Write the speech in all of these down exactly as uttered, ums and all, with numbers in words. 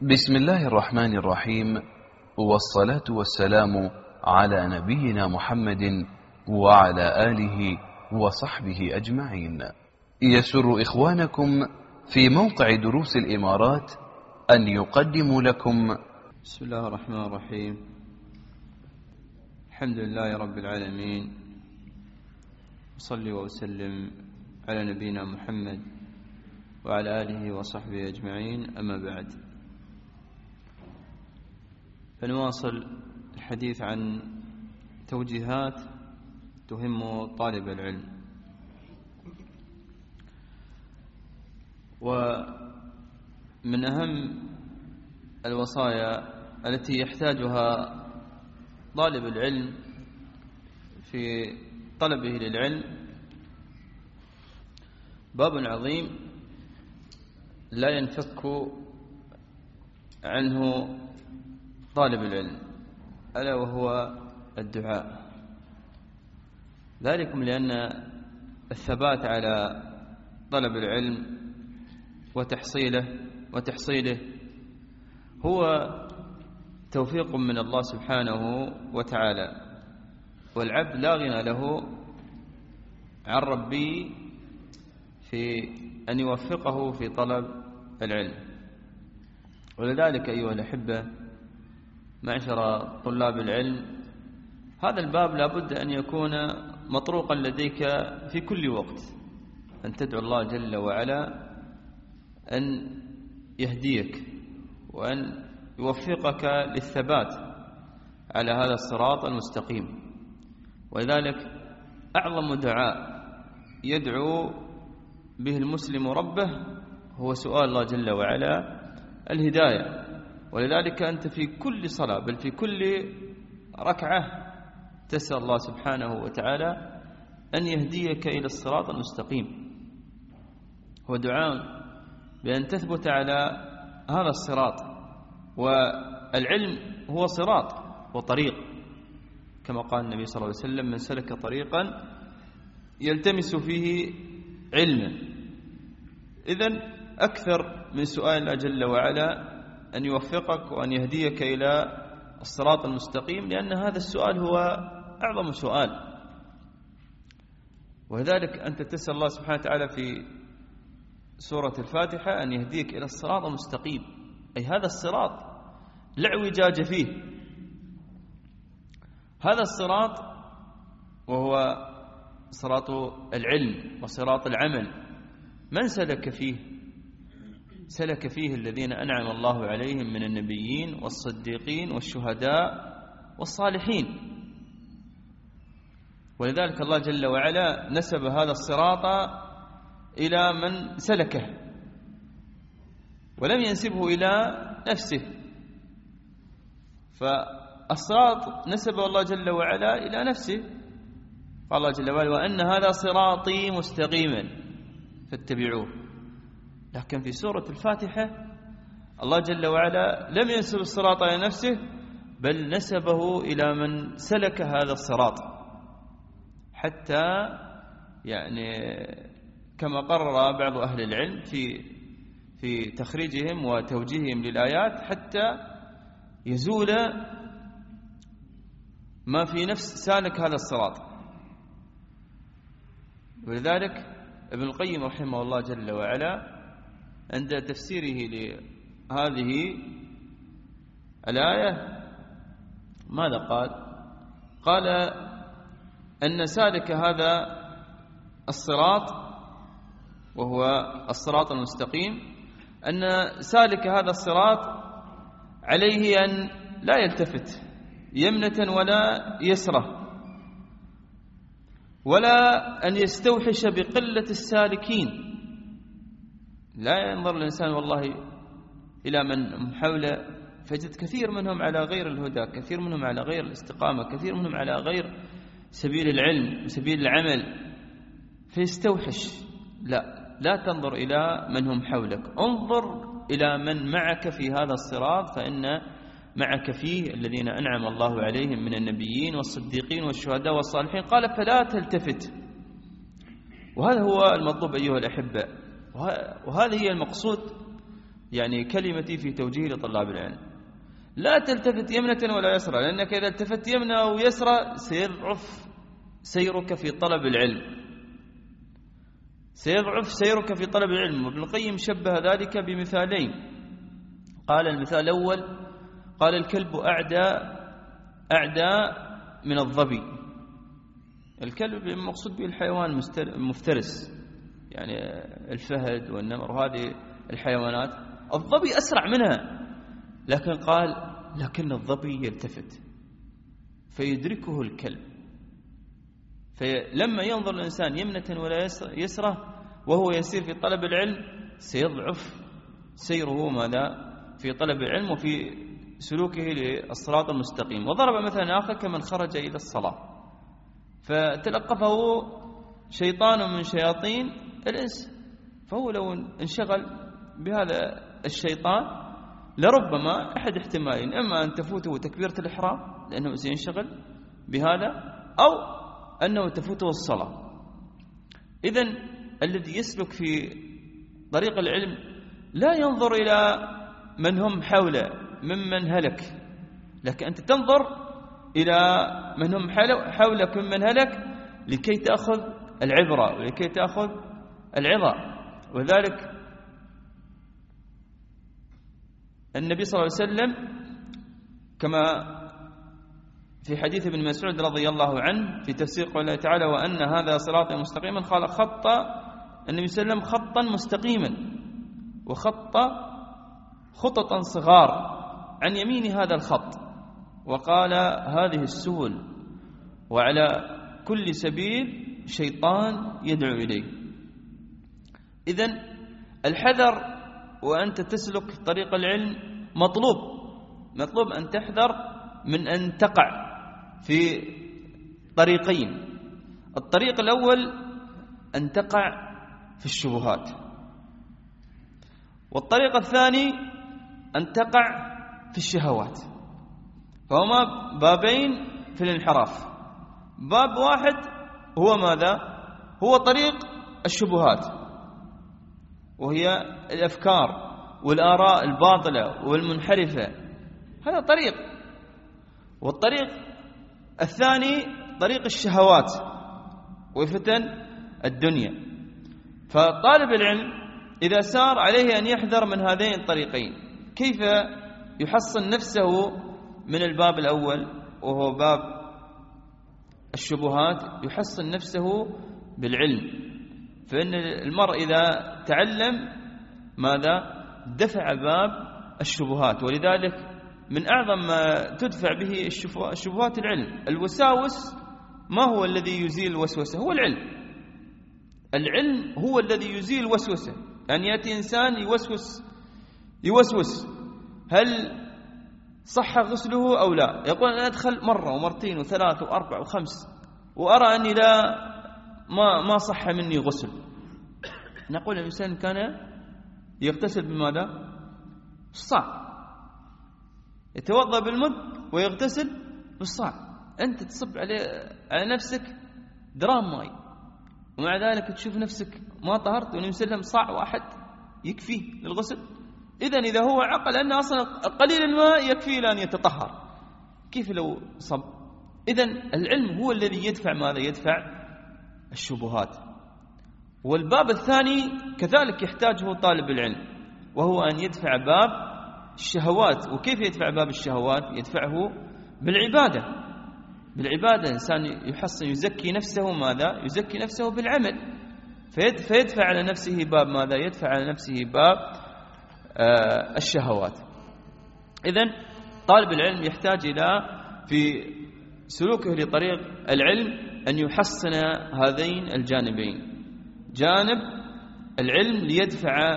بسم الله الرحمن الرحيم، والصلاة والسلام على نبينا محمد وعلى آله وصحبه أجمعين. يسر إخوانكم في موقع دروس الإمارات أن يقدموا لكم بسم الله الرحمن الرحيم. الحمد لله رب العالمين، صلي وسلم على نبينا محمد وعلى آله وصحبه أجمعين، أما بعد، فنواصل الحديث عن توجيهات تهم طالب العلم. ومن أهم الوصايا التي يحتاجها طالب العلم في طلبه للعلم باب عظيم لا ينفك عنه طالب العلم، ألا وهو الدعاء. ذلكم لأن الثبات على طلب العلم وتحصيله وتحصيله هو توفيق من الله سبحانه وتعالى، والعبد لا غنى له عن ربه في أن يوفقه في طلب العلم. ولذلك أيها الأحبة، معشر طلاب العلم، هذا الباب لابد أن يكون مطروقا لديك في كل وقت، أن تدعو الله جل وعلا أن يهديك وأن يوفقك للثبات على هذا الصراط المستقيم. ولذلك أعظم دعاء يدعو به المسلم ربه هو سؤال الله جل وعلا الهداية. ولذلك أنت في كل صلاة، بل في كل ركعة، تسأل الله سبحانه وتعالى أن يهديك إلى الصراط المستقيم. هو دعاء بأن تثبت على هذا الصراط، والعلم هو صراط وطريق، كما قال النبي صلى الله عليه وسلم: من سلك طريقا يلتمس فيه علما. إذن أكثر من سؤال الله جل وعلا أن يوفقك وأن يهديك إلى الصراط المستقيم، لأن هذا السؤال هو أعظم سؤال. وذلك أنت تسأل الله سبحانه وتعالى في سورة الفاتحة أن يهديك إلى الصراط المستقيم، أي هذا الصراط لا اعوجاج فيه. هذا الصراط وهو صراط العلم وصراط العمل، من سلك فيه؟ سلك فيه الذين أنعم الله عليهم من النبيين والصديقين والشهداء والصالحين. ولذلك الله جل وعلا نسب هذا الصراط إلى من سلكه، ولم ينسبه إلى نفسه. فالصراط نسبه الله جل وعلا إلى نفسه، قال الله جل وعلا: وأن هذا صراطي مستقيما فاتبعوه. لكن في سورة الفاتحة الله جل وعلا لم ينسب الصراط إلى نفسه، بل نسبه إلى من سلك هذا الصراط، حتى يعني كما قرر بعض أهل العلم في في تخريجهم وتوجيههم للآيات، حتى يزول ما في نفس سالك هذا الصراط. ولذلك ابن القيم رحمه الله جل وعلا عند تفسيره لهذه الآية ماذا قال؟ قال أن سالك هذا الصراط وهو الصراط المستقيم، أن سالك هذا الصراط عليه أن لا يلتفت يمنة ولا يسرة، ولا أن يستوحش بقلة السالكين. لا ينظر الإنسان والله إلى من حوله فجد كثير منهم على غير الهدى، كثير منهم على غير الاستقامة، كثير منهم على غير سبيل العلم وسبيل العمل، فيستوحش. لا لا تنظر إلى من هم حولك، انظر إلى من معك في هذا الصراط، فإن معك فيه الذين أنعم الله عليهم من النبيين والصديقين والشهداء والصالحين. قال: فلا تلتفت. وهذا هو المطلوب أيها الأحبة، وهذه هي المقصود يعني كلمتي في توجيه لطلاب العلم: لا تلتفت يمنة ولا يسرى، لأنك إذا التفت يمنة أو يسرى سيضعف سيرك في طلب العلم سيضعف سيرك في طلب العلم. وابن القيم شبه ذلك بمثالين. قال المثال الأول: قال الكلب أعدى أعدى من الظبي. الكلب المقصود به الحيوان المفترس، يعني الفهد والنمر وهذه الحيوانات. الظبي أسرع منها، لكن قال لكن الظبي يلتفت فيدركه الكلب. فلما ينظر الإنسان يمنة ولا يسرى وهو يسير في طلب العلم سيضعف سيره ماذا في طلب العلم وفي سلوكه للصراط المستقيم. وضرب مثلا آخر: كمن خرج إلى الصلاة فتلقفه شيطان من شياطين الإنس، فهو لو انشغل بهذا الشيطان لربما أحد احتمالين: إما أن تفوته تكبيرة الإحرام لأنه سينشغل بهذا، أو أنه تفوته الصلاة. إذن الذي يسلك في طريق العلم لا ينظر إلى من هم حوله ممن هلك، لكن أنت تنظر إلى من هم حولك ممن هلك لكي تأخذ العبرة ولكي تأخذ العظة. وذلك النبي صلى الله عليه وسلم كما في حديث ابن مسعود رضي الله عنه في تفسير قوله تعالى: وأن هذا صراطي مستقيما، قال خط النبي صلى الله عليه وسلم خطا مستقيما، وخط خططا صغار عن يمين هذا الخط، وقال: هذه السبل وعلى كل سبيل شيطان يدعو إليه. إذن الحذر وأنت تسلك طريق العلم مطلوب مطلوب أن تحذر من أن تقع في طريقين. الطريق الأول أن تقع في الشبهات، والطريق الثاني أن تقع في الشهوات. فهما بابين في الانحراف. باب واحد هو ماذا؟ هو طريق الشبهات، وهي الأفكار والآراء الباطلة والمنحرفة، هذا طريق. والطريق الثاني طريق الشهوات وفتن الدنيا. فطالب العلم إذا سار عليه أن يحذر من هذين الطريقين. كيف يحصن نفسه من الباب الأول وهو باب الشبهات؟ يحصن نفسه بالعلم، فإن المرء إذا تعلم ماذا؟ دفع باب الشبهات. ولذلك من أعظم ما تدفع به الشبهات العلم. الوساوس ما هو الذي يزيل الوسوسة؟ هو العلم. العلم هو الذي يزيل الوسوسة. يعني يأتي إنسان يوسوس يوسوس هل صح غسله أو لا؟ يقول أنا أدخل مرة ومرتين وثلاث وأربع وخمس وأرى أني لا ما ما صح مني غسل. نقول الإنسان كان يغتسل بماذا؟ الصاع، يتوضأ بالمد ويغتسل بالصاع. أنت تصب عليه على نفسك درام ماء، ومع ذلك تشوف نفسك ما طهرت، والنبي صلى الله عليه وسلم صاع واحد يكفيه للغسل. إذن إذا هو عقل أن أصلا قليل الماء يكفيه لأن يتطهر، كيف لو صب؟ إذن العلم هو الذي يدفع ماذا؟ يدفع الشبهات. والباب الثاني كذلك يحتاجه طالب العلم، وهو أن يدفع باب الشهوات. وكيف يدفع باب الشهوات؟ يدفعه بالعبادة. بالعبادة الإنسان يحصن يزكي نفسه ماذا؟ يزكي نفسه بالعمل، فيدفع على نفسه باب ماذا؟ يدفع على نفسه باب آه الشهوات. إذن طالب العلم يحتاج إلى في سلوكه لطريق العلم أن يحصن هذين الجانبين: جانب العلم ليدفع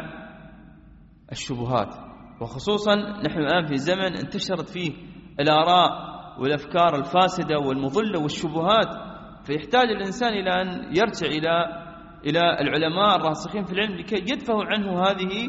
الشبهات، وخصوصا نحن الآن في زمن انتشرت فيه الآراء والأفكار الفاسدة والمضلة والشبهات، فيحتاج الإنسان إلى أن يرجع إلى إلى العلماء الراسخين في العلم لكي يدفعوا عنه هذه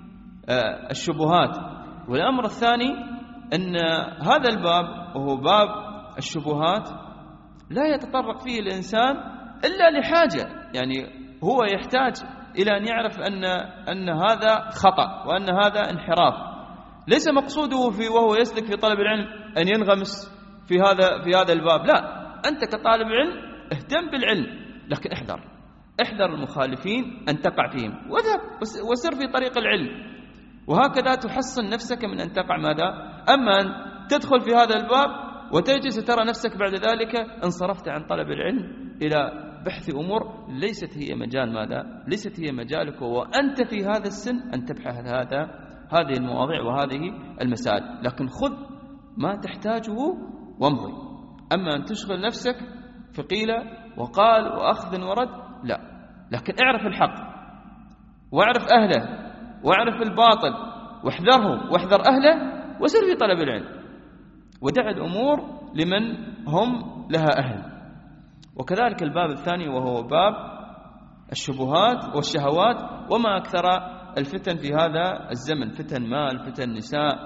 الشبهات. والأمر الثاني أن هذا الباب وهو باب الشبهات لا يتطرق فيه الإنسان إلا لحاجة، يعني هو يحتاج إلى أن يعرف أن أن هذا خطأ وأن هذا انحراف. ليس مقصوده في وهو يسلك في طلب العلم أن ينغمس في هذا في هذا الباب، لا، أنت كطالب علم اهتم بالعلم، لكن احذر احذر المخالفين أن تقع فيهم، وذهب وسر في طريق العلم، وهكذا تحصن نفسك من أن تقع ماذا؟ أما أن تدخل في هذا الباب وتجلس ترى نفسك بعد ذلك انصرفت عن طلب العلم إلى بحث أمور ليست هي مجال ماذا؟ ليست هي مجالك، وأنت في هذا السن أن تبحث هذا هذه المواضيع وهذه المسائل، لكن خذ ما تحتاجه وامضي. أما أن تشغل نفسك في قيل وقال وأخذ ورد، لا، لكن اعرف الحق واعرف أهله واعرف الباطل واحذره واحذر أهله وسر في طلب العلم، ودع الأمور لمن هم لها أهل. وكذلك الباب الثاني وهو باب الشبهات والشهوات، وما أكثر الفتن في هذا الزمن، فتن مال، فتن نساء،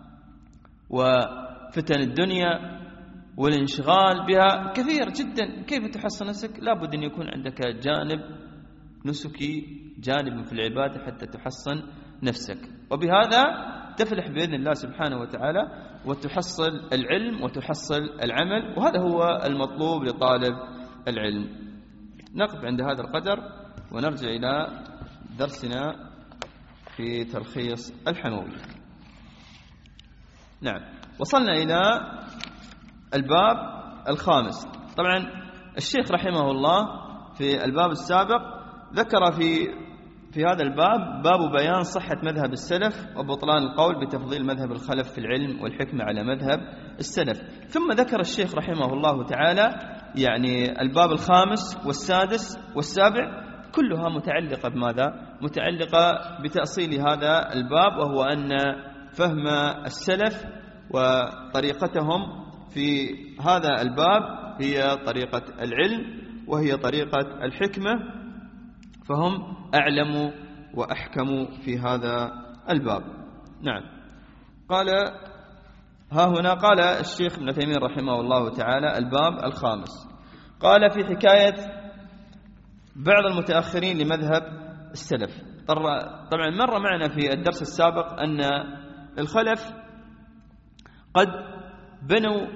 وفتن الدنيا والانشغال بها كثير جدا. كيف تحصن نفسك؟ لابد أن يكون عندك جانب نسكي، جانب في العبادة حتى تحصن نفسك، وبهذا تفلح بإذن الله سبحانه وتعالى وتحصل العلم وتحصل العمل، وهذا هو المطلوب لطالب العلم. نقف عند هذا القدر ونرجع إلى درسنا في تلخيص الحموي. نعم، وصلنا إلى الباب الخامس. طبعا الشيخ رحمه الله في الباب السابق ذكر في في هذا الباب باب بيان صحة مذهب السلف وبطلان القول بتفضيل مذهب الخلف في العلم والحكمة على مذهب السلف. ثم ذكر الشيخ رحمه الله تعالى يعني الباب الخامس والسادس والسابع كلها متعلقة بماذا؟ متعلقة بتأصيل هذا الباب، وهو أن فهم السلف وطريقتهم في هذا الباب هي طريقة العلم وهي طريقة الحكمة، فهم أعلم وأحكم في هذا الباب. نعم، قال ها هنا قال الشيخ ابن تيمية رحمه الله تعالى الباب الخامس، قال في حكاية بعض المتأخرين لمذهب السلف. طبعا مر معنا في الدرس السابق أن الخلف قد بنوا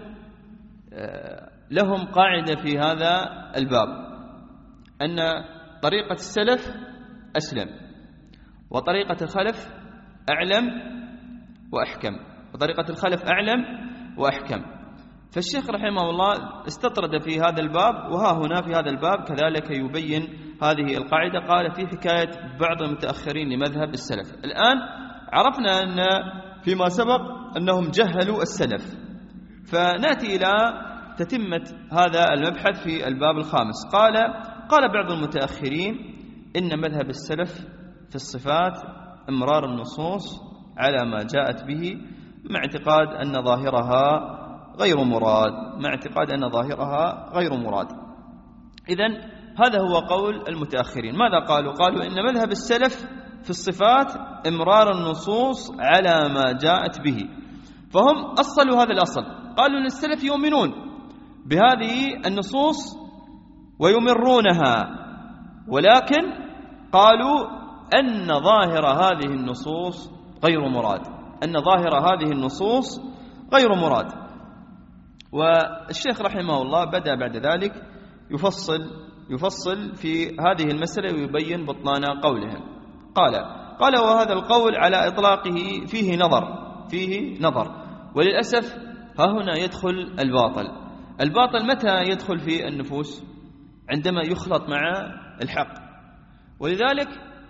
لهم قاعدة في هذا الباب، أن طريقة السلف أسلم، وطريقة الخلف أعلم وأحكم، وطريقة الخلف أعلم وأحكم. فالشيخ رحمه الله استطرد في هذا الباب، وها هنا في هذا الباب كذلك يبين هذه القاعدة. قال في حكاية بعض المتأخرين لمذهب السلف. الآن عرفنا أن فيما سبق أنهم جهلوا السلف، فنأتي إلى تتمة هذا المبحث في الباب الخامس. قال قال بعض المتأخرين إن مذهب السلف في الصفات إمرار النصوص على ما جاءت به مع اعتقاد أن ظاهرها غير مراد مع اعتقاد أن ظاهرها غير مراد. إذن هذا هو قول المتأخرين. ماذا قالوا؟ قالوا إن مذهب السلف في الصفات إمرار النصوص على ما جاءت به، فهم أصلوا هذا الأصل. قالوا أن السلف يؤمنون بهذه النصوص ويمرونها، ولكن قالوا أن ظاهر هذه النصوص غير مراد أن ظاهر هذه النصوص غير مراد. والشيخ رحمه الله بدأ بعد ذلك يفصل يفصل في هذه المسألة ويبين بطلان قولهم. قال قال وهذا القول على إطلاقه فيه نظر فيه نظر وللأسف ها هنا يدخل الباطل. الباطل متى يدخل في النفوس؟ عندما يخلط مع الحق. ولذلك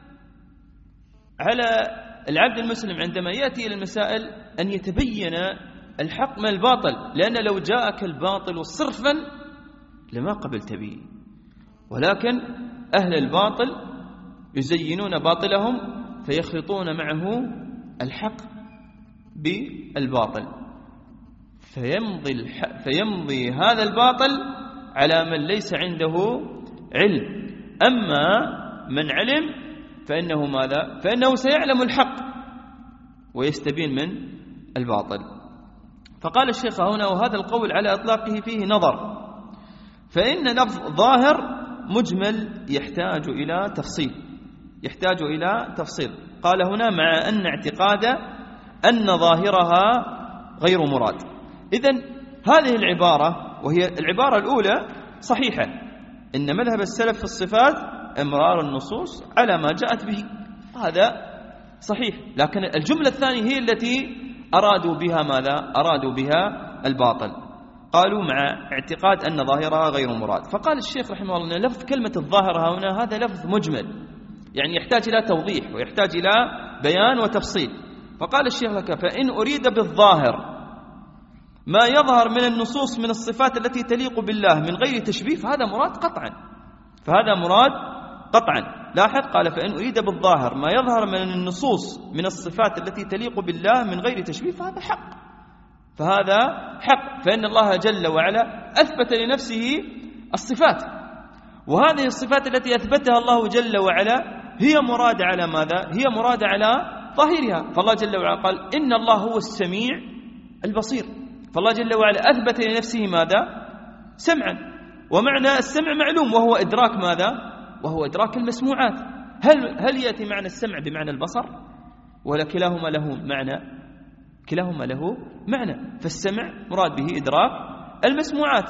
على العبد المسلم عندما يأتي إلى المسائل أن يتبين الحق من الباطل، لأن لو جاءك الباطل صرفا لما قبلت به، ولكن أهل الباطل يزينون باطلهم فيخلطون معه الحق بالباطل، فيمضي, الح... فيمضي هذا الباطل على من ليس عنده علم. أما من علم فإنه ماذا؟ فإنه سيعلم الحق ويستبين من الباطل. فقال الشيخ هنا وهذا القول على إطلاقه فيه نظر، فإن لفظ ظاهر مجمل يحتاج إلى تفصيل. يحتاج إلى تفصيل. قال هنا مع أن اعتقاد أن ظاهرها غير مراد. إذن هذه العبارة، وهي العبارة الأولى صحيحة، إن مذهب السلف في الصفات إمرار النصوص على ما جاءت به، هذا صحيح. لكن الجملة الثانية هي التي أرادوا بها ماذا؟ أرادوا بها الباطل. قالوا مع اعتقاد أن ظاهرها غير مراد. فقال الشيخ رحمه الله أن لفظ كلمة الظاهر هنا هذا لفظ مجمل، يعني يحتاج إلى توضيح ويحتاج إلى بيان وتفصيل. فقال الشيخ لك: فإن أريد بالظاهر ما يظهر من النصوص من الصفات التي تليق بالله من غير تشبيه فهذا مراد قطعا، فهذا مراد قطعا. لاحظ، قال: فإن أريد بالظاهر ما يظهر من النصوص من الصفات التي تليق بالله من غير تشبيه فهذا حق، فهذا حق، فإن الله جل وعلا أثبت لنفسه الصفات، وهذه الصفات التي أثبتها الله جل وعلا هي مراد على ماذا؟ هي مراد على ظاهرها. فالله جل وعلا قال: إن الله هو السميع البصير، فالله جل وعلا أثبت لنفسه ماذا؟ سمعا، ومعنى السمع معلوم وهو إدراك ماذا؟ وهو إدراك المسموعات. هل هل يأتي معنى السمع بمعنى البصر؟ ولا كلاهما له معنى؟ كلاهما له معنى. فالسمع مراد به إدراك المسموعات،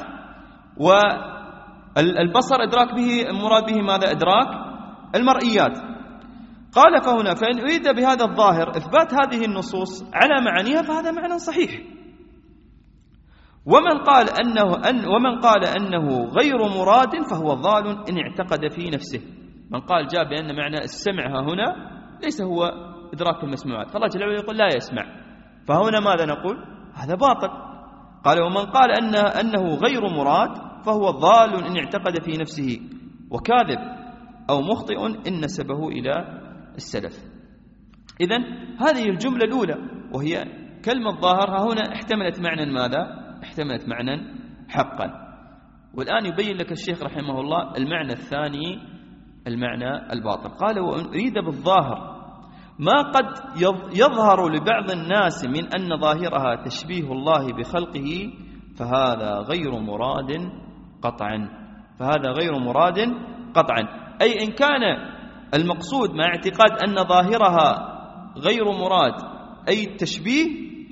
والبصر إدراك به مراد به ماذا؟ إدراك المرئيات. قال: فهنا فإن أريد بهذا الظاهر إثبات هذه النصوص على معانيها فهذا معنى صحيح. ومن قال أنه أن ومن قال أنه غير مراد فهو ضال إن اعتقد في نفسه. من قال جاء بأن معنى السمع هنا ليس هو إدراك المسموعات، فالله جل وعلا يقول لا يسمع، فهنا ماذا نقول؟ هذا باطل. قال: ومن قال أن أنه غير مراد فهو ضال إن اعتقد في نفسه وكاذب أو مخطئ إن نسبه إلى السلف. إذن هذه الجملة الأولى وهي كلمة ظاهر هنا احتملت معنى ماذا؟ احتملت معنى حقا. والآن يبين لك الشيخ رحمه الله المعنى الثاني، المعنى الباطل. قال: وإن أريد بالظاهر ما قد يظهر لبعض الناس من أن ظاهرها تشبيه الله بخلقه فهذا غير مراد قطعا، فهذا غير مراد قطعا. أي إن كان المقصود مع اعتقاد أن ظاهرها غير مراد أي التشبيه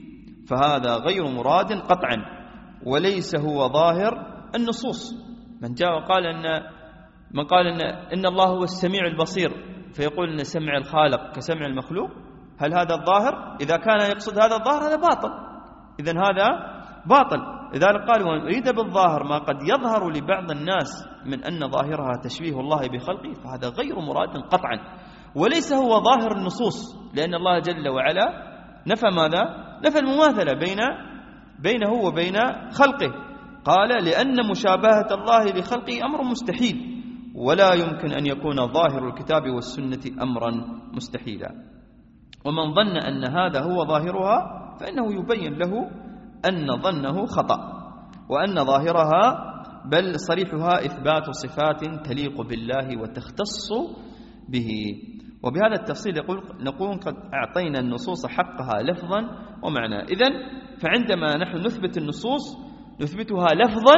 فهذا غير مراد قطعا، وليس هو ظاهر النصوص. من جاء وقال أن من قال أن إن الله هو السميع البصير فيقول أن سمع الخالق كسمع المخلوق، هل هذا الظاهر؟ إذا كان يقصد هذا الظاهر هذا باطل، إذن هذا باطل. لذلك قال: وأن أريد بالظاهر ما قد يظهر لبعض الناس من أن ظاهرها تشبيه الله بخلقه فهذا غير مراد قطعا، وليس هو ظاهر النصوص، لأن الله جل وعلا نفى ماذا؟ نفى المماثلة بين بينه وبين خلقه. قال: لأن مشابهة الله لخلقه أمر مستحيل، ولا يمكن أن يكون ظاهر الكتاب والسنة أمرا مستحيلا. ومن ظن أن هذا هو ظاهرها فإنه يبين له أن ظنه خطأ، وأن ظاهرها بل صريحها إثبات صفات تليق بالله وتختص به. وبهذا التفصيل يقول نقول قد أعطينا النصوص حقها لفظا ومعنى. إذن فعندما نحن نثبت النصوص نثبتها لفظا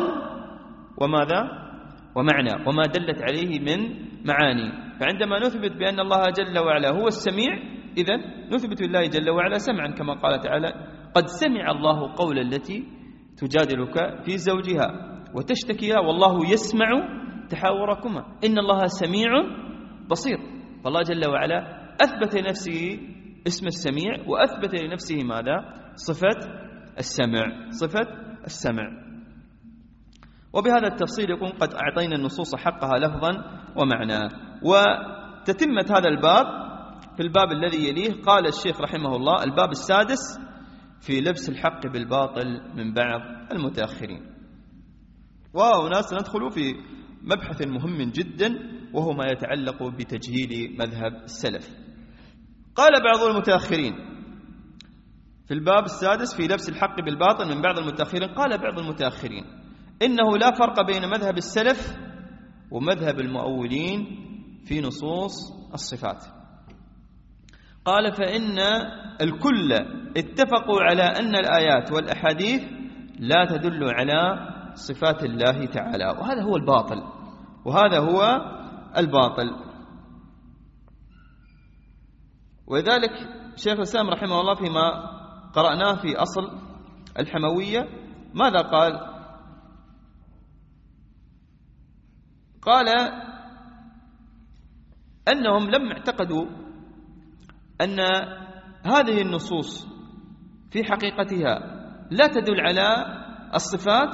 وماذا؟ ومعنى، وما دلت عليه من معاني. فعندما نثبت بأن الله جل وعلا هو السميع إذن نثبت لله جل وعلا سمعا، كما قال تعالى: قد سمع الله قول التي تجادلك في زوجها وتشتكي والله يسمع تحاوركما إن الله سميع بصير. فالله جل وعلا أثبت لنفسه اسم السميع وأثبت لنفسه ماذا؟ صفة السمع، صفة السمع. وبهذا التفصيل يكون قد أعطينا النصوص حقها لفظا ومعنى. وتتمة هذا الباب في الباب الذي يليه قال الشيخ رحمه الله: الباب السادس في لبس الحق بالباطل من بعض المتأخرين. وهنا سندخل في مبحث مهم جدا وهو ما يتعلق بتجهيل مذهب السلف. قال بعض المتأخرين في الباب السادس في لبس الحق بالباطل من بعض المتأخرين، قال بعض المتأخرين إنه لا فرق بين مذهب السلف ومذهب المؤولين في نصوص الصفات. قال: فإن الكل اتفقوا على أن الآيات والأحاديث لا تدل على صفات الله تعالى، وهذا هو الباطل، وهذا هو الباطل. ولذلك شيخ الإسلام رحمه الله فيما قرأناه في أصل الحموية ماذا قال؟ قال أنهم لم اعتقدوا أن هذه النصوص في حقيقتها لا تدل على الصفات،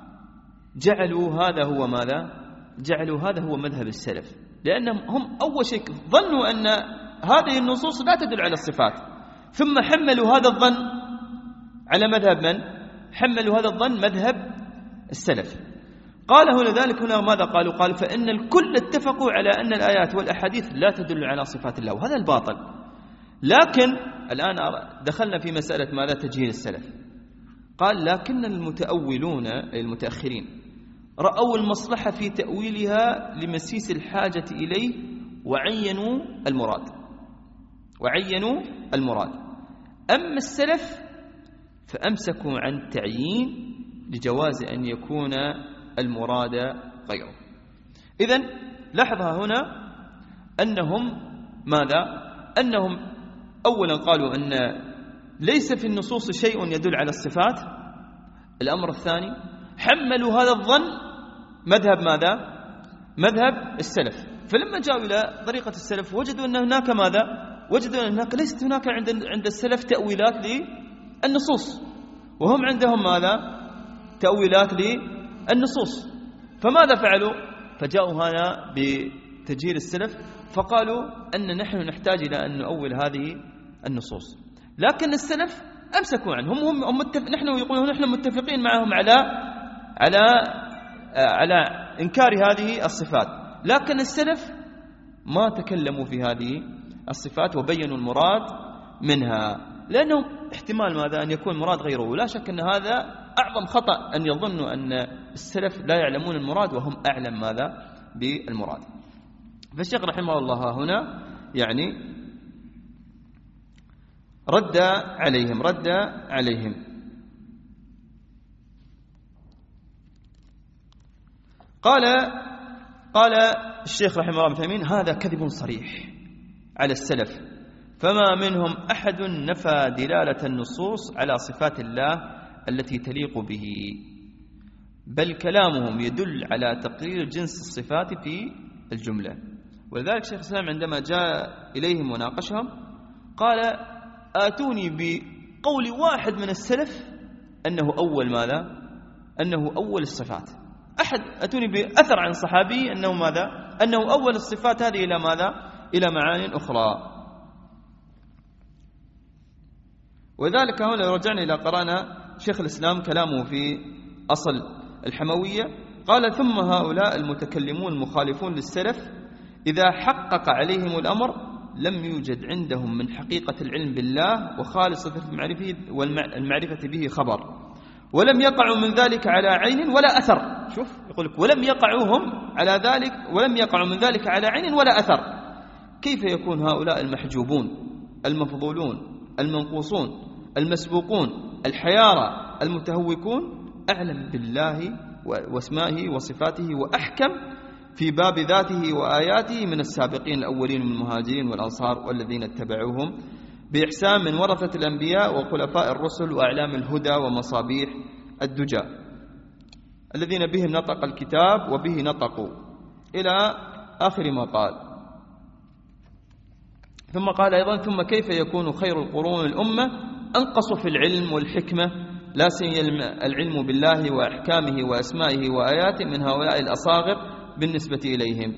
جعلوا هذا هو ماذا؟ جعلوا هذا هو مذهب السلف، لأنهم هم أول شيء ظنوا أن هذه النصوص لا تدل على الصفات، ثم حملوا هذا الظن على مذهب من؟ حملوا هذا الظن مذهب السلف. قال هنا ذلك هنا ماذا قالوا؟ قال فإن الكل اتفقوا على أن الآيات والأحاديث لا تدل على صفات الله، وهذا الباطل. لكن الآن دخلنا في مسألة ماذا؟ تجهيل السلف. قال لكن المتأولون المتأخرين رأوا المصلحة في تأويلها لمسيس الحاجة إليه وعينوا المراد وعينوا المراد أما السلف فأمسكوا عن تعيين لجواز أن يكون المراد غيره. إذن لاحظها هنا أنهم ماذا؟ أنهم أولا قالوا أن ليس في النصوص شيء يدل على الصفات. الأمر الثاني حملوا هذا الظن مذهب ماذا؟ مذهب السلف. فلما جاءوا إلى طريقة السلف وجدوا أن هناك ماذا؟ وجدوا أن هناك ليست هناك عند عند السلف تأويلات للنصوص، وهم عندهم ماذا؟ تأويلات للنصوص. فماذا فعلوا؟ فجاءوا هنا بتجهيل السلف فقالوا أن نحن نحتاج إلى أن نؤول هذه النصوص، لكن السلف أمسكوا عنهم. هم, هم متف... نحن يقولون نحن متفقين معهم على على على إنكار هذه الصفات، لكن السلف ما تكلموا في هذه الصفات وبينوا المراد منها، لأنه احتمال ماذا؟ أن يكون مراد غيره. ولا شك أن هذا أعظم خطأ، أن يظنوا أن السلف لا يعلمون المراد وهم أعلم ماذا؟ بالمراد. فالشيخ رحمه الله هنا يعني رد عليهم رد عليهم قال قال الشيخ رحمه الله ابن تيمية هذا كذب صريح على السلف، فما منهم أحد نفى دلالة النصوص على صفات الله التي تليق به، بل كلامهم يدل على تقرير جنس الصفات في الجملة. ولذلك شيخ الإسلام عندما جاء إليهم وناقشهم قال آتوني بقول واحد من السلف أنه أول ماذا؟ أنه أول الصفات. أحد أتوني بأثر عن صحابي أنه ماذا؟ أنه أول الصفات هذه إلى ماذا؟ إلى معاني أخرى. وذلك هنا لو رجعنا إلى قرانا شيخ الإسلام كلامه في أصل الحموية قال ثم هؤلاء المتكلمون المخالفون للسلف إذا حقق عليهم الأمر لم يوجد عندهم من حقيقة العلم بالله وخالصة المعرفة به خبر، ولم يقعوا من ذلك على عين ولا أثر. شوف يقولك ولم يقعوا هم على ذلك ولم يقعوا من ذلك على عين ولا أثر. كيف يكون هؤلاء المحجوبون المفضولون المنقوصون المسبوقون الحيارى المتهوكون أعلم بالله واسمائه وصفاته وأحكم في باب ذاته وآياته من السابقين الأولين من المهاجرين والأنصار والذين اتبعوهم بإحسان من ورثة الأنبياء وخلفاء الرسل وأعلام الهدى ومصابيح الدجى الذين بهم نطق الكتاب وبه نطقوا إلى آخر ما قال. ثم قال أيضا ثم كيف يكون خير القرون الأمة أنقص في العلم والحكمة لا سيما العلم بالله وأحكامه وأسمائه وآياته من هؤلاء الأصاغر بالنسبة إليهم.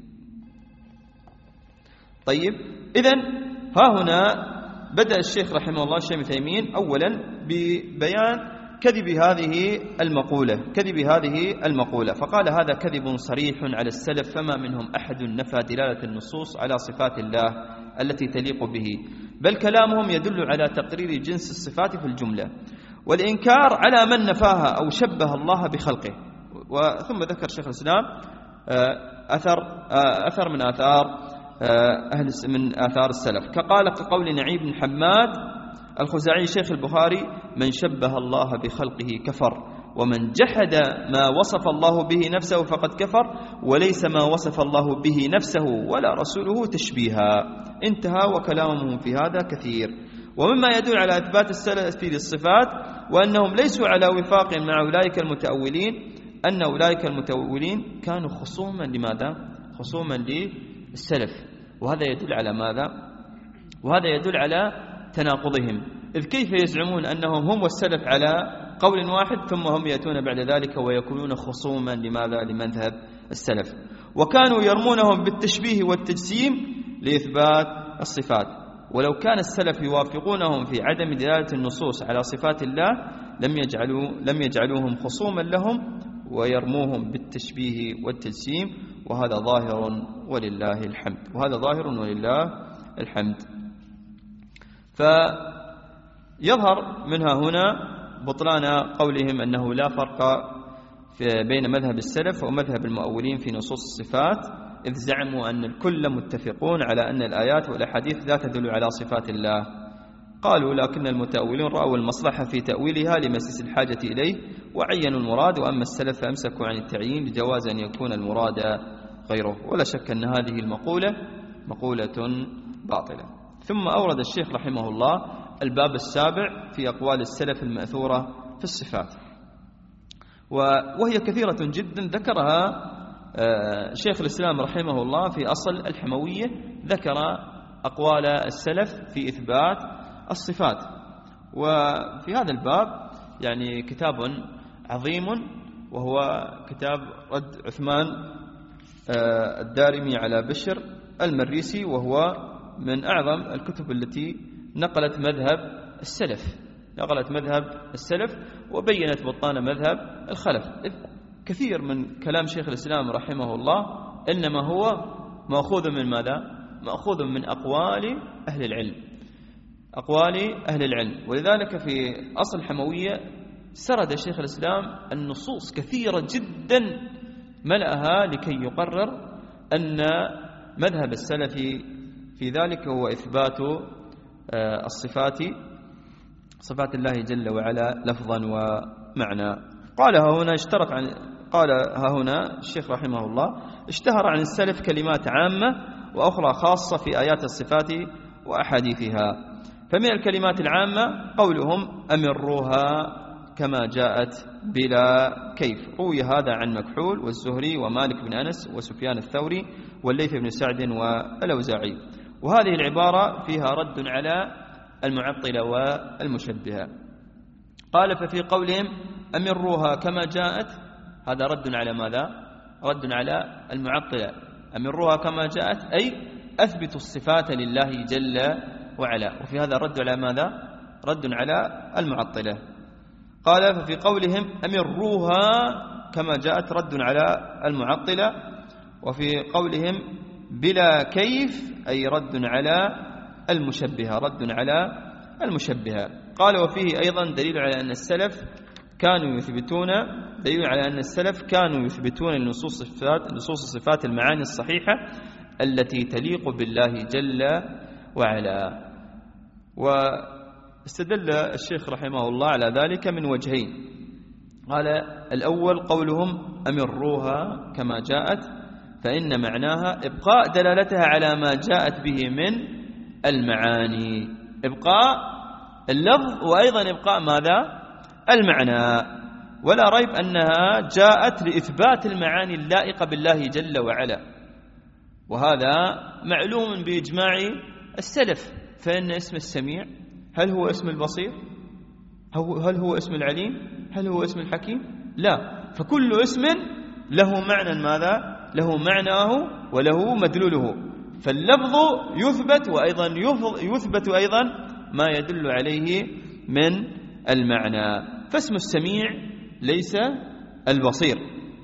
طيب إذن ها هنا بدأ الشيخ رحمه الله الشيخ ابن تيمية أولا ببيان كذب هذه المقولة كذب هذه المقولة فقال هذا كذب صريح على السلف، فما منهم أحد نفى دلالة النصوص على صفات الله التي تليق به، بل كلامهم يدل على تقرير جنس الصفات في الجملة، والإنكار على من نفاها أو شبه الله بخلقه. وثم ذكر شيخ الإسلام أثر أثر من آثار أهل من آثار السلف كقال كقول نعيم بن حماد الخزاعي شيخ البخاري من شبه الله بخلقه كفر ومن جحد ما وصف الله به نفسه فقد كفر وليس ما وصف الله به نفسه ولا رسوله تشبيها. انتهى. وكلامهم في هذا كثير. ومما يدل على إثبات السلف للصفات وأنهم ليسوا على وفاق مع أولئك المتأولين أن أولئك المتأولين كانوا خصوما لماذا؟ خصوما للسلف. وهذا يدل على ماذا؟ وهذا يدل على تناقضهم، إذ كيف يزعمون أنهم هم والسلف على قول واحد ثم هم يأتون بعد ذلك ويكونون خصوما لماذا؟ لمذهب السلف. وكانوا يرمونهم بالتشبيه والتجسيم لإثبات الصفات. ولو كان السلف يوافقونهم في عدم دلالة النصوص على صفات الله لم يجعلوا لم يجعلوهم خصوما لهم ويرموهم بالتشبيه والتجسيم، وهذا ظاهر ولله الحمد. وهذا ظاهر ولله الحمد. فيظهر منها هنا بطلان قولهم أنه لا فرق بين مذهب السلف ومذهب المؤولين في نصوص الصفات، إذ زعموا أن الكل متفقون على أن الآيات والأحاديث لا تدل على صفات الله. قالوا لكن المتأولين رأوا المصلحة في تأويلها لمسيس الحاجة إليه وعينوا المراد، وأما السلف فأمسكوا عن التعيين لجواز أن يكون المراد غيره. ولا شك أن هذه المقولة مقولة باطلة. ثم أورد الشيخ رحمه الله الباب السابع في أقوال السلف المأثورة في الصفات، وهي كثيرة جدا ذكرها شيخ الإسلام رحمه الله في أصل الحموية، ذكر أقوال السلف في إثبات الصفات. وفي هذا الباب يعني كتاب عظيم وهو كتاب رد عثمان الدارمي على بشر المريسي، وهو من أعظم الكتب التي نقلت مذهب السلف نقلت مذهب السلف وبينت بطلان مذهب الخلف. كثير من كلام شيخ الإسلام رحمه الله إنما هو مأخوذ من ماذا؟ مأخوذ من أقوال أهل العلم أقوال أهل العلم ولذلك في أصل الحموية سرد شيخ الإسلام النصوص كثيرة جدا ملأها لكي يقرر أن مذهب السلف في ذلك هو إثبات الصفات صفات الله جل وعلا لفظا ومعنى. قال ها هنا اشترط عن قال ها هنا الشيخ رحمه الله اشتهر عن السلف كلمات عامة وأخرى خاصة في آيات الصفات وأحاديثها. فمن الكلمات العامة قولهم أمروها كما جاءت بلا كيف. روي هذا عن مكحول والزهري ومالك بن أنس وسفيان الثوري والليث بن سعد والأوزاعي. وهذه العبارة فيها رد على المعطلة والمشبهة. قال ففي قولهم أمروها كما جاءت هذا رد على ماذا؟ رد على المعطلة. أمروها كما جاءت أي أثبتوا الصفات لله جل وعلا. وفي هذا رد على ماذا؟ رد على المعطلة. قال ففي قولهم أمروها كما جاءت رد على المعطلة. وفي قولهم بلا كيف أي رد على المشبهة رد على المشبهة. قال وفيه أيضا دليل على أن السلف كانوا يثبتون دليل على أن السلف كانوا يثبتون لنصوص الصفات نصوص الصفات المعاني الصحيحة التي تليق بالله جل وعلا. واستدل الشيخ رحمه الله على ذلك من وجهين. قال الأول قولهم أمروها كما جاءت فإن معناها إبقاء دلالتها على ما جاءت به من المعاني، إبقاء اللفظ وأيضا إبقاء ماذا؟ المعنى. ولا ريب أنها جاءت لإثبات المعاني اللائقة بالله جل وعلا، وهذا معلوم بإجماع السلف. فإن اسم السميع هل هو اسم البصير؟ هل هو اسم العليم؟ هل هو اسم الحكيم؟ لا، فكل اسم له معنى ماذا؟ له معناه وله مدلوله. فاللفظ يثبت وأيضا يثبت أيضا ما يدل عليه من المعنى. فاسم السميع ليس البصير.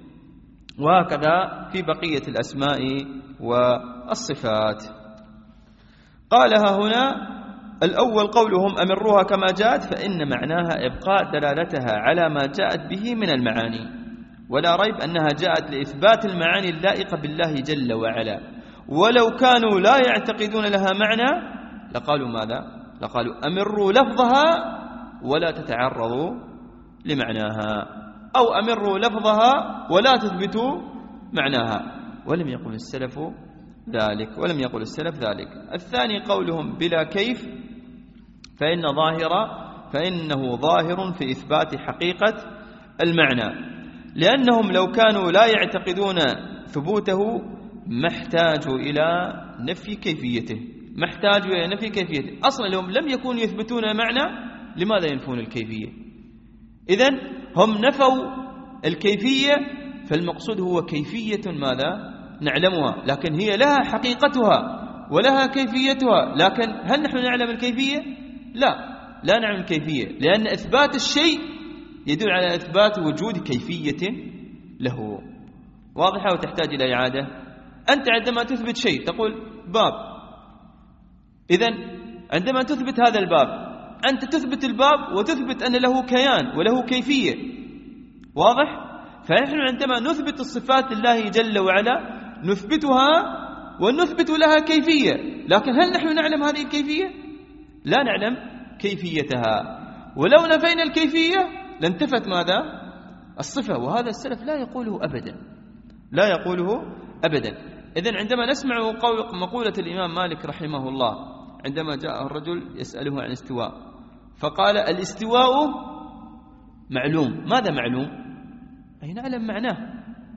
وهكذا في بقية الأسماء والصفات. قالها هنا الأول قولهم أمروها كما جاءت فإن معناها إبقاء دلالتها على ما جاءت به من المعاني. ولا ريب أنها جاءت لإثبات المعاني اللائقة بالله جل وعلا. ولو كانوا لا يعتقدون لها معنى لقالوا ماذا؟ لقالوا أمروا لفظها ولا تتعرضوا لمعناها. أو أمروا لفظها ولا تثبتوا معناها. ولم يقل السلف ذلك ولم يقل السلف ذلك. الثاني قولهم بلا كيف، فإن ظاهر فإنه ظاهر في إثبات حقيقة المعنى، لأنهم لو كانوا لا يعتقدون ثبوته ما احتاجوا إلى نفي كيفيته ما احتاجوا إلى نفي كيفيته أصلا لو لم يكونوا يثبتون معنى لماذا ينفون الكيفية؟ إذن هم نفوا الكيفية، فالمقصود هو كيفية ماذا نعلمها، لكن هي لها حقيقتها ولها كيفيتها. لكن هل نحن نعلم الكيفية؟ لا لا نعلم الكيفية، لأن إثبات الشيء يدل على إثبات وجود كيفية له. واضحة وتحتاج إلى إعادة. أنت عندما تثبت شيء تقول باب، إذن عندما تثبت هذا الباب أنت تثبت الباب وتثبت أن له كيان وله كيفية. واضح؟ فنحن عندما نثبت الصفات لله جل وعلا نثبتها ونثبت لها كيفية، لكن هل نحن نعلم هذه الكيفية؟ لا نعلم كيفيتها. ولو نفينا الكيفية لانتفت ماذا؟ الصفة. وهذا السلف لا يقوله أبدا لا يقوله أبدا. إذن عندما نسمع قول مقولة الإمام مالك رحمه الله عندما جاء الرجل يسأله عن الاستواء فقال الاستواء معلوم. ماذا معلوم؟ أي نعلم معناه،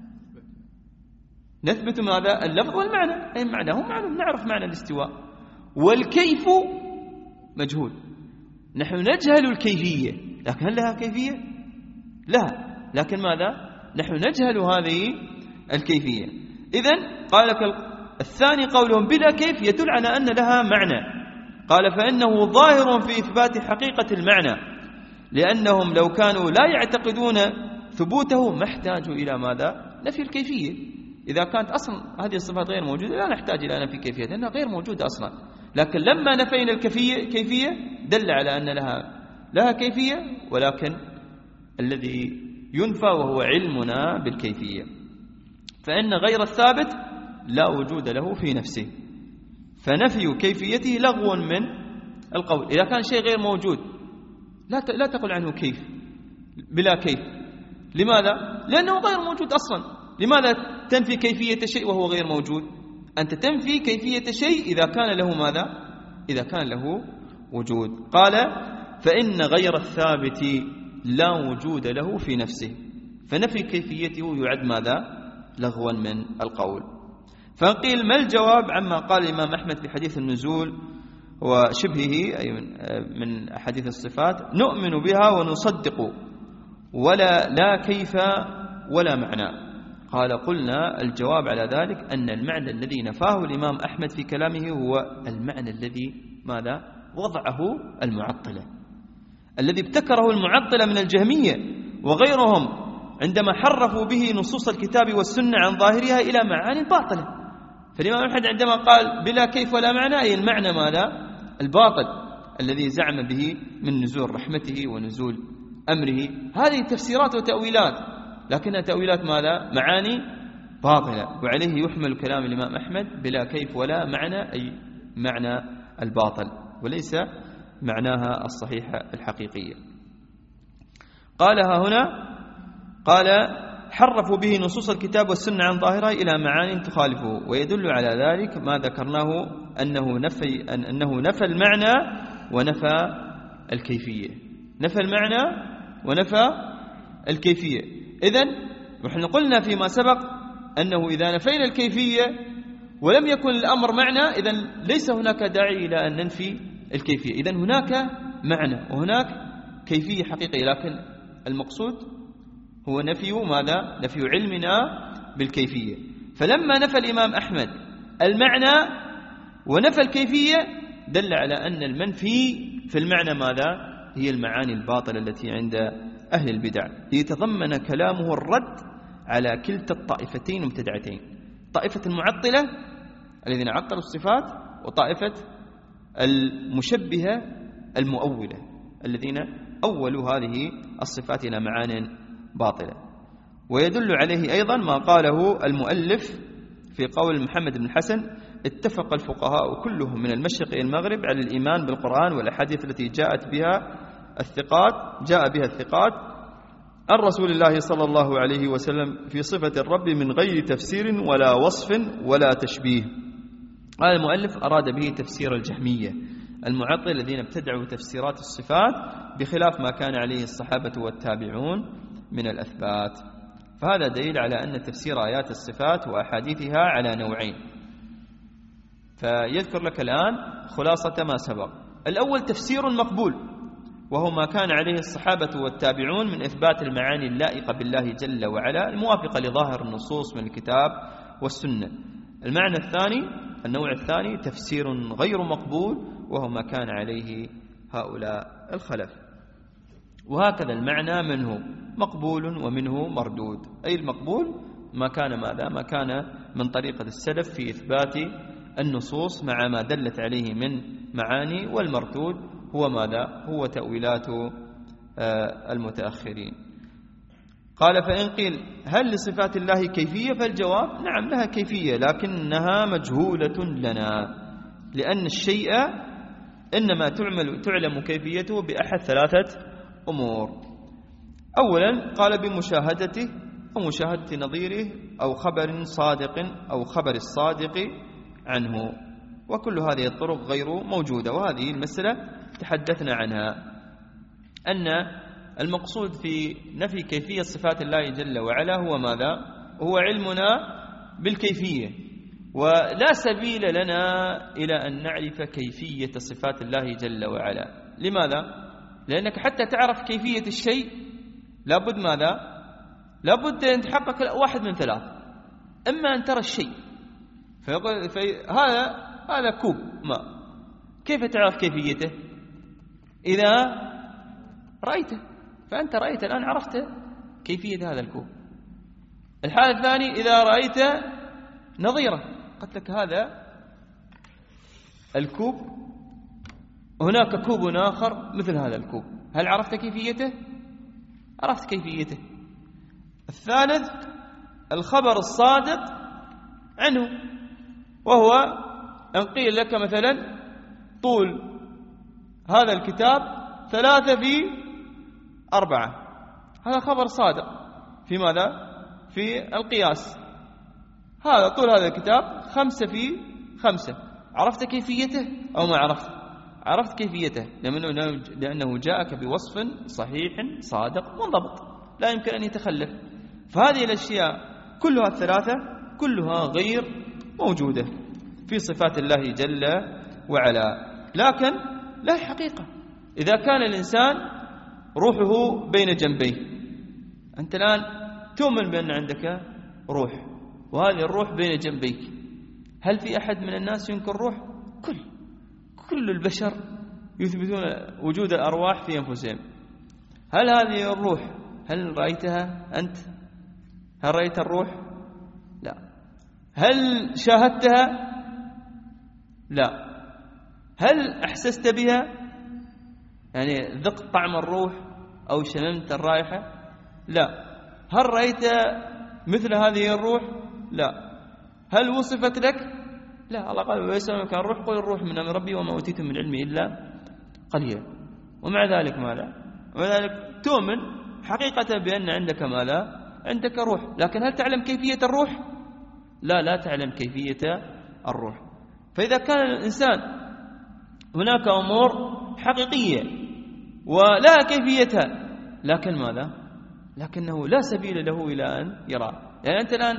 نثبت ماذا؟ اللفظ والمعنى، أي معناه معلوم، نعرف معنى الاستواء. والكيف مجهول، نحن نجهل الكيفية، لكن هل لها كيفية؟ لها، لكن ماذا؟ نحن نجهل هذه الكيفية. إذن قال لك الثاني قولهم بلا كيف يدل على أن لها معنى. قال فإنه ظاهر في إثبات حقيقة المعنى، لأنهم لو كانوا لا يعتقدون ثبوته ما احتاجوا إلى ماذا؟ نفي الكيفية. إذا كانت أصلا هذه الصفات غير موجودة لا نحتاج إلى نفي كيفية لأنها غير موجودة أصلا. لكن لما نفينا الكيفية كيفية دل على أن لها لها كيفية، ولكن الذي ينفى وهو علمنا بالكيفية. فإن غير الثابت لا وجود له في نفسه، فنفي كيفيته لغو من القول. إذا كان شيء غير موجود لا لا تقل عنه كيف بلا كيف. لماذا؟ لأنه غير موجود أصلا. لماذا تنفي كيفية شيء وهو غير موجود؟ أنت تنفي كيفية شيء إذا كان له ماذا؟ إذا كان له وجود. قال فإن غير الثابت لا وجود له في نفسه، فنفي كيفيته يعد ماذا؟ لغوا من القول. فقيل ما الجواب عما قال الإمام أحمد في حديث النزول وشبهه أي من حديث الصفات؟ نؤمن بها ونصدق ولا لا كيف ولا معنى. قال قلنا الجواب على ذلك أن المعنى الذي نفاه الإمام أحمد في كلامه هو المعنى الذي ماذا؟ وضعه المعطلة، الذي ابتكره المعطلة من الجهمية وغيرهم عندما حرفوا به نصوص الكتاب والسنة عن ظاهرها إلى معاني باطلة. فالإمام أحمد عندما قال بلا كيف ولا معنى أي المعنى ماذا؟ الباطل الذي زعم به من نزول رحمته ونزول أمره. هذه تفسيرات وتأويلات، لكنها تأويلات ماذا؟ معاني باطلة. وعليه يحمل كلام الإمام أحمد بلا كيف ولا معنى، أي معنى الباطل وليس معناها الصحيحة الحقيقية. قالها هنا قال حرفوا به نصوص الكتاب والسنة عن ظاهرها إلى معاني تخالفه، ويدل على ذلك ما ذكرناه أنه نفي أن أنه نفى المعنى ونفى الكيفية، نفى المعنى ونفى الكيفية. إذن نحن قلنا فيما سبق أنه إذا نفينا الكيفية ولم يكن الأمر معنى إذن ليس هناك داعي إلى أن ننفي الكيفية. إذن هناك معنى وهناك كيفية حقيقية، لكن المقصود هو نفي ماذا؟ نفي علمنا بالكيفية. فلما نفى الإمام أحمد المعنى ونفى الكيفية دل على أن المنفي في المعنى ماذا؟ هي المعاني الباطلة التي عند أهل البدع. يتضمن كلامه الرد على كلتا الطائفتين المبتدعتين، طائفة المعطلة الذين عطلوا الصفات، وطائفة المشبهة المؤولة الذين أولوا هذه الصفات إلى معان باطلة. ويدل عليه أيضا ما قاله المؤلف في قول محمد بن الحسن: اتفق الفقهاء كلهم من المشرق إلى المغرب على الإيمان بالقرآن والأحاديث التي جاءت بها الثقات جاء بها الثقات عن رسول الله صلى الله عليه وسلم في صفة الرب من غير تفسير ولا وصف ولا تشبيه. هذا المؤلف أراد به تفسير الجهمية المعطل الذين ابتدعوا تفسيرات الصفات بخلاف ما كان عليه الصحابة والتابعون من الأثبات. فهذا دليل على أن تفسير آيات الصفات وأحاديثها على نوعين. فيذكر لك الآن خلاصة ما سبق. الأول تفسير مقبول، وهو ما كان عليه الصحابة والتابعون من إثبات المعاني اللائقة بالله جل وعلا الموافقة لظاهر النصوص من الكتاب والسنة. المعنى الثاني، النوع الثاني، تفسير غير مقبول، وهو ما كان عليه هؤلاء الخلف. وهكذا المعنى منه مقبول ومنه مردود. أي المقبول ما كان ماذا؟ ما كان من طريقة السلف في إثبات النصوص مع ما دلت عليه من معاني، والمردود هو ماذا؟ هو تأويلات المتأخرين. قال: فإن قيل هل لصفات الله كيفية؟ فالجواب: نعم لها كيفية، لكنها مجهولة لنا، لأن الشيء إنما تعمل تعلم كيفيته بأحد ثلاثة أمور. أولا قال: بمشاهدته ومشاهدة نظيره أو خبر صادق أو خبر الصادق عنه، وكل هذه الطرق غير موجودة. وهذه المسألة تحدثنا عنها، أن المقصود في نفي كيفية صفات الله جل وعلا هو ماذا؟ هو علمنا بالكيفية، ولا سبيل لنا إلى أن نعرف كيفية صفات الله جل وعلا. لماذا؟ لأنك حتى تعرف كيفية الشيء لابد ماذا؟ لابد أن تحقق واحد من ثلاث: إما أن ترى الشيء، فيقول في هذا هذا كوب ماء، كيف تعرف كيفيته؟ إذا رأيته، فأنت رأيت الآن عرفت كيفية هذا الكوب. الحالة الثانية: إذا رأيت نظيره، قلت لك هذا الكوب، هناك كوب آخر مثل هذا الكوب، هل عرفت كيفيته؟ عرفت كيفيته. الثالث: الخبر الصادق عنه، وهو أن قيل لك مثلا طول هذا الكتاب ثلاثة في أربعة، هذا خبر صادق في ماذا؟ في القياس. هذا طول هذا الكتاب خمسة في خمسة، عرفت كيفيته أو ما عرفت؟ عرفت كيفيته، لأنه جاءك بوصف صحيح صادق منضبط لا يمكن أن يتخلف. فهذه الأشياء كلها الثلاثة كلها غير موجودة في صفات الله جل وعلا، لكن لا حقيقة. إذا كان الإنسان روحه بين جنبيه، أنت الآن تؤمن بأن عندك روح، وهذه الروح بين جنبيك، هل في أحد من الناس ينكر روح؟ كل كل البشر يثبتون وجود الأرواح في أنفسهم. هل هذه الروح هل رأيتها أنت؟ هل رأيت الروح؟ لا. هل شاهدتها؟ لا. هل أحسست بها؟ يعني ذقت طعم الروح أو شممت الرائحة؟ لا. هل رأيت مثل هذه الروح؟ لا. هل وصفت لك؟ لا. الله قال: ويسألونك عن الروح قل الروح من أمر ربي وما أوتيتم من علمه إلا قليلا. ومع ذلك ماذا؟ ومع ذلك تؤمن حقيقة بأن عندك ماذا؟ عندك روح، لكن هل تعلم كيفية الروح؟ لا، لا تعلم كيفية الروح. فإذا كان الإنسان هناك أمور حقيقية ولا كيفيتها، لكن ماذا؟ لكنه لا سبيل له إلى أن يرى. يعني أنت الآن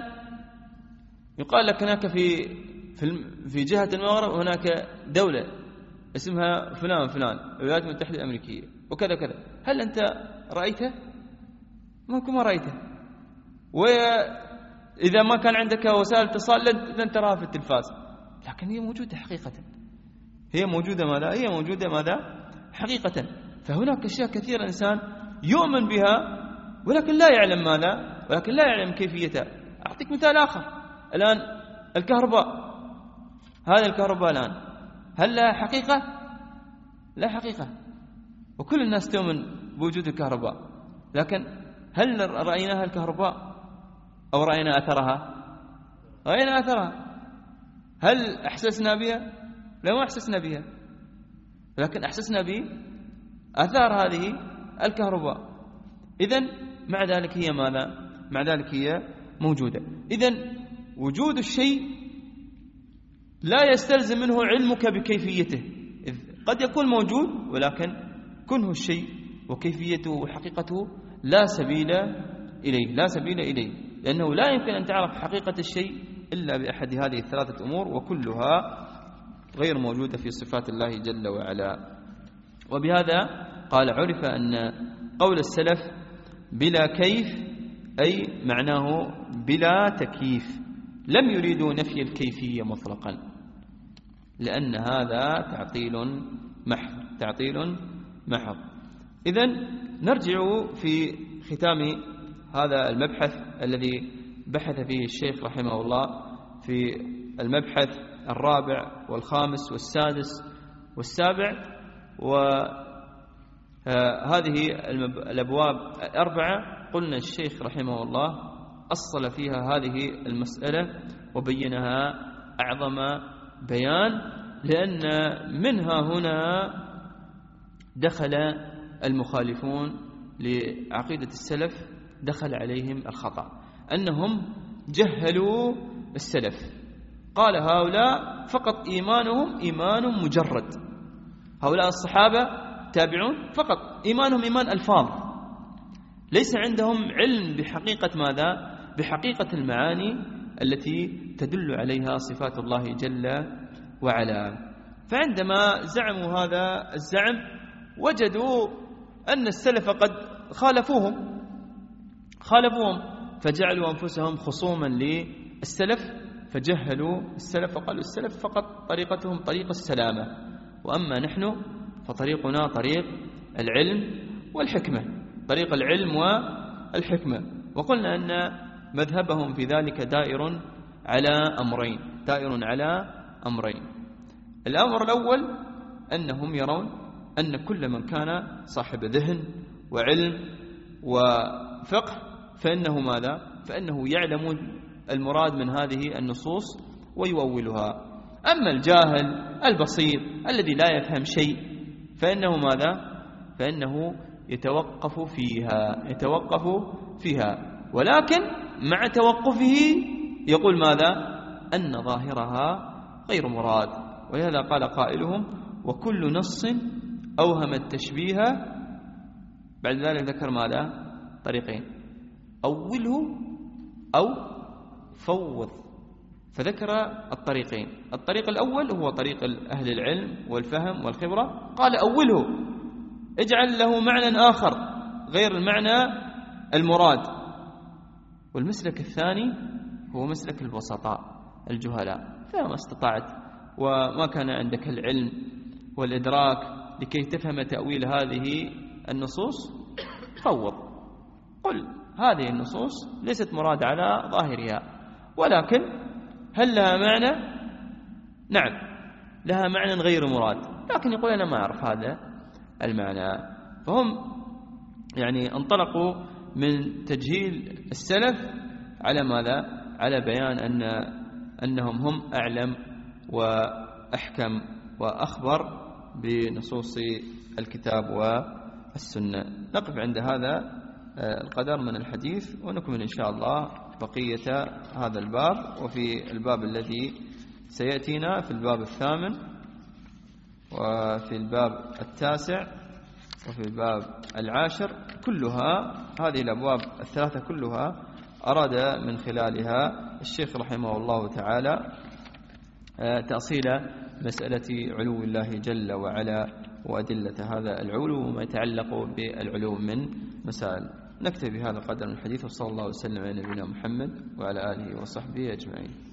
يقال لك هناك في في جهة المغرب هناك دولة اسمها فلان فلان الولايات المتحدة الأمريكية وكذا كذا، هل أنت رأيته؟ ممكن ما رأيته. وإذا ما كان عندك وسائل اتصال لن تراها في التلفاز، لكن هي موجودة حقيقة. هي موجودة ماذا؟ هي موجودة ماذا؟ حقيقة. فهناك أشياء كثيرة الإنسان يؤمن بها ولكن لا يعلم ماذا؟ ولكن لا يعلم كيفيتها. أعطيك مثال آخر. الآن الكهرباء، هذا الكهرباء الآن هل لها حقيقة؟ لا حقيقة، وكل الناس تؤمن بوجود الكهرباء، لكن هل رأيناها الكهرباء أو رأينا أثرها؟ رأينا أثرها. هل أحسسنا بها؟ لا، ما أحسسنا بها، لكن أحسسنا بأثار هذه الكهرباء. إذن مع ذلك هي ماذا؟ مع ذلك هي موجودة. إذن وجود الشيء لا يستلزم منه علمك بكيفيته، إذ قد يكون موجود ولكن كنه الشيء وكيفيته وحقيقته لا سبيل إليه، لا سبيل إليه، لأنه لا يمكن أن تعرف حقيقة الشيء إلا بأحد هذه الثلاثة أمور، وكلها غير موجودة في صفات الله جل وعلا. وبهذا قال عرف أن قول السلف بلا كيف أي معناه بلا تكييف، لم يريدوا نفي الكيفية مطلقا، لأن هذا تعطيل محض، تعطيل محض. إذن نرجع في ختام هذا المبحث الذي بحث فيه الشيخ رحمه الله في المبحث الرابع والخامس والسادس والسابع، وهذه الأبواب الأربعة قلنا الشيخ رحمه الله أصل فيها هذه المسألة وبينها أعظم بيان، لأن منها هنا دخل المخالفون لعقيدة السلف دخل عليهم الخطأ، أنهم جهلوا السلف. قال هؤلاء فقط إيمانهم إيمان مجرد، هؤلاء الصحابة تابعون فقط إيمانهم إيمان ألفاظ، ليس عندهم علم بحقيقة ماذا؟ بحقيقة المعاني التي تدل عليها صفات الله جل وعلا. فعندما زعموا هذا الزعم وجدوا أن السلف قد خالفوهم خالفوهم فجعلوا أنفسهم خصوما للسلف، فجهلوا السلف وقالوا السلف فقط طريقتهم طريق السلامة، وأما نحن فطريقنا طريق العلم والحكمة، طريق العلم والحكمة. وقلنا أن مذهبهم في ذلك دائر على أمرين، دائر على أمرين. الأمر الأول أنهم يرون أن كل من كان صاحب ذهن وعلم وفقه فإنه ماذا؟ فإنه يعلم المراد من هذه النصوص ويؤولها. أما الجاهل البسيط الذي لا يفهم شيء فإنه ماذا؟ فإنه يتوقف فيها يتوقف فيها ولكن مع توقفه يقول ماذا؟ أن ظاهرها غير مراد. ولهذا قال قائلهم وكل نص أوهم التشبيه، بعد ذلك ذكر ماذا؟ طريقين، أوله أو فوض، فذكر الطريقين. الطريق الأول هو طريق أهل العلم والفهم والخبرة، قال أوله اجعل له معنى آخر غير المعنى المراد. والمسلك الثاني هو مسلك البسطاء الجهلاء، فما استطعت وما كان عندك العلم والإدراك لكي تفهم تأويل هذه النصوص فوض، قل هذه النصوص ليست مراد على ظاهرها، ولكن هل لها معنى؟ نعم لها معنى غير مراد، لكن يقول أنا ما أعرف هذا المعنى. فهم يعني انطلقوا من تجهيل السلف على ماذا؟ على بيان أن أنهم هم أعلم وأحكم وأخبر بنصوص الكتاب والسنة. نقف عند هذا القدر من الحديث ونكمل إن شاء الله بقية هذا الباب، وفي الباب الذي سيأتينا في الباب الثامن وفي الباب التاسع وفي الباب العاشر، كلها هذه الأبواب الثلاثة كلها أراد من خلالها الشيخ رحمه الله تعالى تأصيل مسألة علو الله جل وعلا وأدلة هذا العلو وما يتعلق بالعلو من مسائل. نكتفي بهذا القدر من الحديث، وصلى الله وسلم على نبينا محمد وعلى آله وصحبه أجمعين.